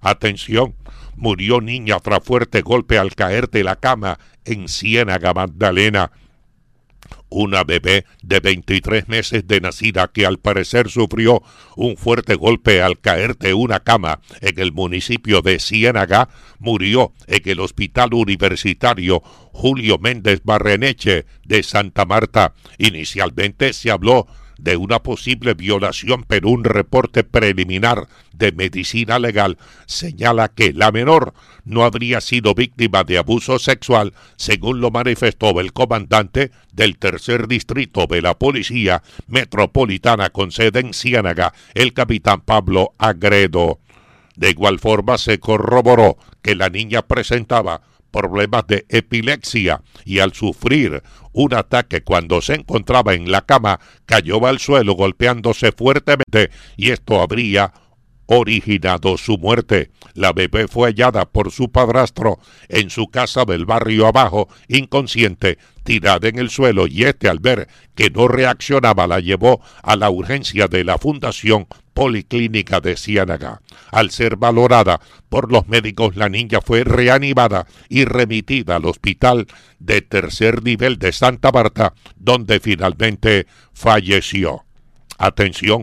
Atención, murió niña tras fuerte golpe al caer de la cama en Ciénaga, Magdalena. Una bebé de 23 meses de nacida que al parecer sufrió un fuerte golpe al caer de una cama en el municipio de Ciénaga murió en el Hospital Universitario Julio Méndez Barreneche de Santa Marta. Inicialmente se habló de una posible violación, pero un reporte preliminar de medicina legal señala que la menor no habría sido víctima de abuso sexual, según lo manifestó el comandante del tercer distrito de la Policía Metropolitana con sede en Ciénaga, el capitán Pablo Agredo. De igual forma se corroboró que la niña presentaba problemas de epilepsia y al sufrir un ataque cuando se encontraba en la cama cayó al suelo golpeándose fuertemente y esto habría originado su muerte. La bebé fue hallada por su padrastro en su casa del barrio abajo, inconsciente, tirada en el suelo, y este al ver que no reaccionaba la llevó a la urgencia de la Fundación Policlínica de Ciénaga. Al ser valorada por los médicos, la niña fue reanimada y remitida al hospital de tercer nivel de Santa Marta, donde finalmente falleció. Atención,